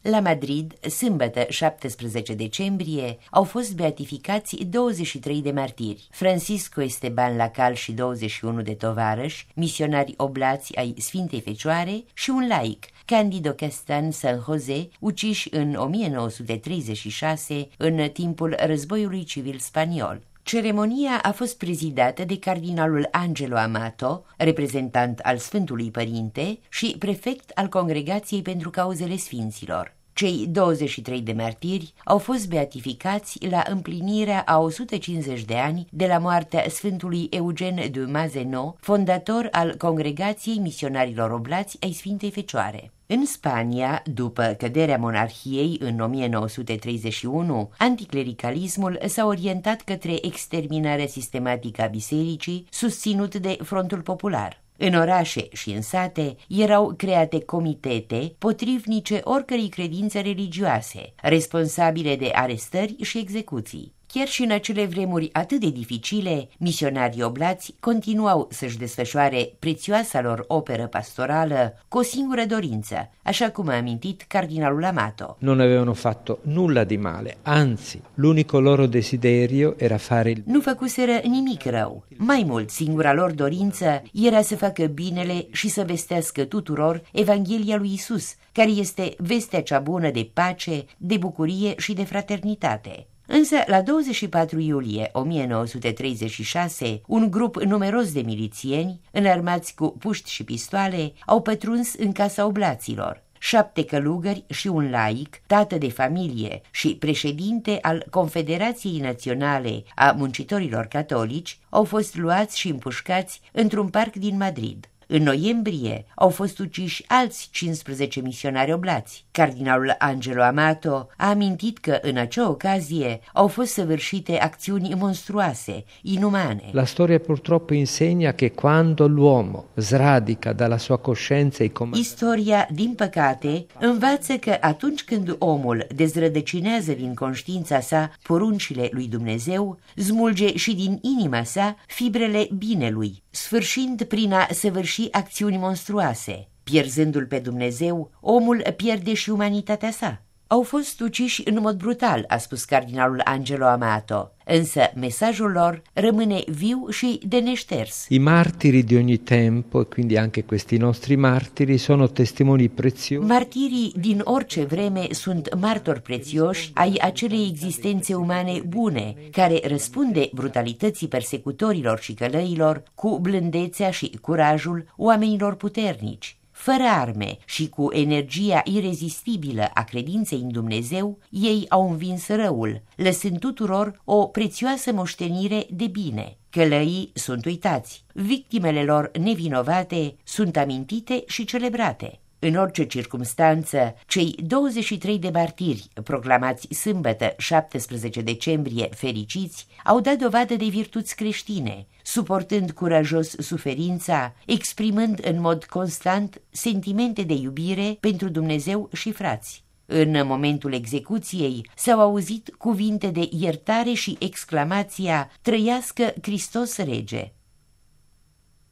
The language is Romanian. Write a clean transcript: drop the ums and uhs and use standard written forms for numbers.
La Madrid, sâmbătă 17 decembrie, au fost beatificați 23 de martiri: Francisco Esteban Lacal și 21 de tovarăși, misionari oblați ai Sfintei Fecioare, și un laic, Cândido Castan San José, uciși în 1936 în timpul războiului civil spaniol. Ceremonia a fost prezidată de cardinalul Angelo Amato, reprezentant al Sfântului Părinte și prefect al Congregației pentru Cauzele Sfinților. Cei 23 de martiri au fost beatificați la împlinirea a 150 de ani de la moartea Sfântului Eugen de Mazenot, fondator al Congregației Misionarilor Oblați ai Sfintei Fecioare. În Spania, după căderea monarhiei în 1931, anticlericalismul s-a orientat către exterminarea sistematică a bisericii, susținut de Frontul Popular. În orașe și în sate erau create comitete potrivnice oricărei credințe religioase, responsabile de arestări și execuții. Chiar și în acele vremuri atât de dificile, misionarii oblați continuau să-și desfășoare prețioasa lor operă pastorală cu o singură dorință, așa cum a amintit cardinalul Amato. Non avevano fatto nulla di male, anzi, l'unico loro desiderio era fare il... Nu făcuseră nimic rău. Mai mult, singura lor dorință era să facă binele și să vestească tuturor Evanghelia lui Isus, care este vestea cea bună de pace, de bucurie și de fraternitate. Însă, la 24 iulie 1936, un grup numeros de milițieni, înarmați cu puști și pistoale, au pătruns în casa oblaților. 7 călugări și un laic, tată de familie și președinte al Confederației Naționale a Muncitorilor Catolici, au fost luați și împușcați într-un parc din Madrid. În noiembrie au fost uciși alți 15 misionari oblați. Cardinalul Angelo Amato a amintit că în acea ocazie au fost săvârșite acțiuni monstruoase, inumane. La storia purtroppo insegna che quando l'uomo sradica dalla sua coscienza i comandi... Istoria, din păcate, învață că atunci când omul dezrădăcinează din conștiința sa poruncile lui Dumnezeu, smulge și din inima sa fibrele binelui, sfârșind prin a săvârși acțiuni monstruoase. Pierzându-l pe Dumnezeu, omul pierde și umanitatea sa. Au fost uciși în mod brutal, a spus cardinalul Angelo Amato, însă mesajul lor rămâne viu și de neșters. I martiri di ogni tempo, e quindi anche questi nostri martiri, sono testimoni preziosi. Martirii din orice vreme sunt martori prețioși ai acelei existențe umane bune, care răspunde brutalității persecutorilor și călăilor cu blândețea și curajul oamenilor puternici. Fără arme și cu energia irezistibilă a credinței în Dumnezeu, ei au învins răul, lăsând tuturor o prețioasă moștenire de bine. Călăii sunt uitați, victimele lor nevinovate sunt amintite și celebrate. În orice circumstanță, cei 23 de martiri proclamați sâmbătă 17 decembrie fericiți au dat dovadă de virtuți creștine, suportând curajos suferința, exprimând în mod constant sentimente de iubire pentru Dumnezeu și frați. În momentul execuției s-au auzit cuvinte de iertare și exclamația: "Trăiască Hristos Rege!"